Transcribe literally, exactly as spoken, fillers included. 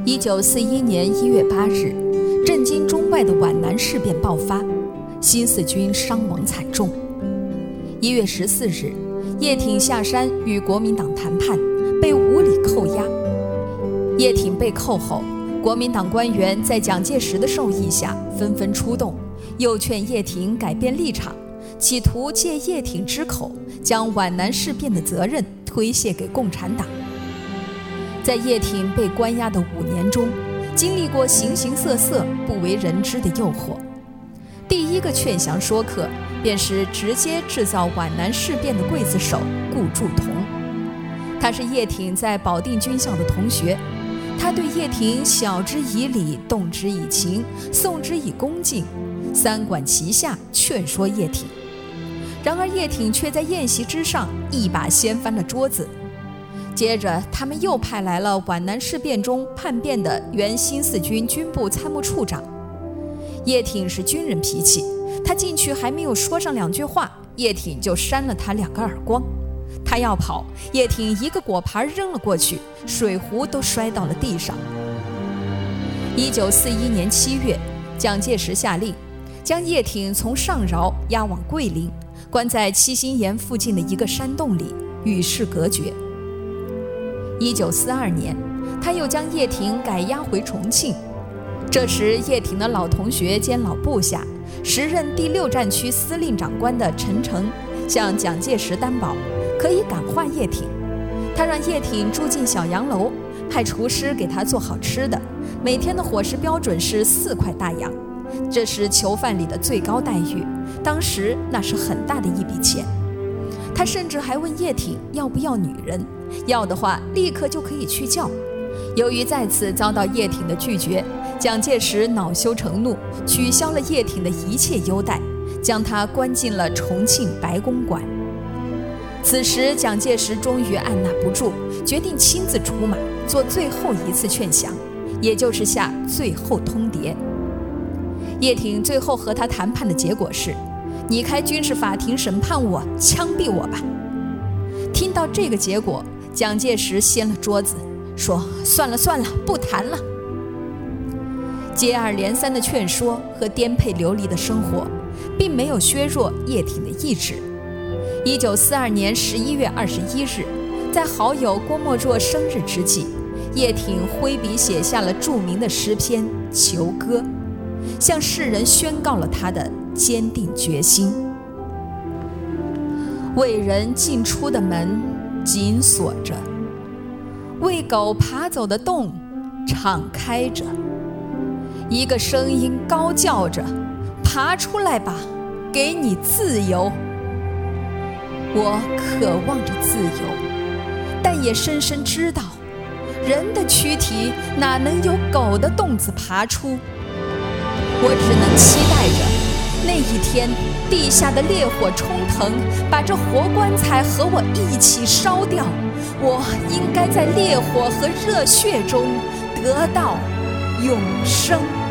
一九四一年一月八日，震惊中外的皖南事变爆发，新四军伤亡惨重。一月十四日，叶挺下山与国民党谈判，被无理扣押。叶挺被扣后，国民党官员在蒋介石的授意下纷纷出动，诱劝叶挺改变立场，企图借叶挺之口将皖南事变的责任推卸给共产党。在叶挺被关押的五年中，经历过形形色色不为人知的诱惑。第一个劝降说客便是直接制造皖南事变的刽子手顾祝同。他是叶挺在保定军校的同学，他对叶挺晓之以理，动之以情，送之以恭敬，三管齐下劝说叶挺。然而叶挺却在宴席之上一把掀翻了桌子。接着他们又派来了皖南事变中叛变的原新四军军部参谋处长。叶挺是军人脾气，他进去还没有说上两句话，叶挺就扇了他两个耳光。他要跑，叶挺一个果盘扔了过去，水壶都摔到了地上。一九四一年七月，蒋介石下令将叶挺从上饶押往桂林，关在七星岩附近的一个山洞里，与世隔绝。一九四二年，他又将叶挺改押回重庆。这时叶挺的老同学兼老部下，时任第六战区司令长官的陈诚向蒋介石担保可以感化叶挺。他让叶挺住进小洋楼，派厨师给他做好吃的，每天的伙食标准是四块大洋，这是囚犯里的最高待遇，当时那是很大的一笔钱。他甚至还问叶挺要不要女人，要的话立刻就可以去叫。由于再次遭到叶挺的拒绝，蒋介石恼羞成怒，取消了叶挺的一切优待，将他关进了重庆白公馆。此时蒋介石终于按捺不住，决定亲自出马，做最后一次劝降，也就是下最后通牒。叶挺最后和他谈判的结果是，你开军事法庭审判我，枪毙我吧。听到这个结果，蒋介石掀了桌子，说算了算了，不谈了。接二连三的劝说和颠沛流离的生活，并没有削弱叶挺的意志。一九四二年十一月二十一日，在好友郭沫若生日之际，叶挺挥笔写下了著名的诗篇《求歌》，向世人宣告了他的坚定决心。为人进出的门紧锁着，为狗爬走的洞敞开着，一个声音高叫着，爬出来吧，给你自由。我渴望着自由，但也深深知道，人的躯体哪能由狗的洞子爬出。我只能期待着那一天，地下的烈火冲腾，把这活棺材和我一起烧掉。我应该在烈火和热血中得到永生。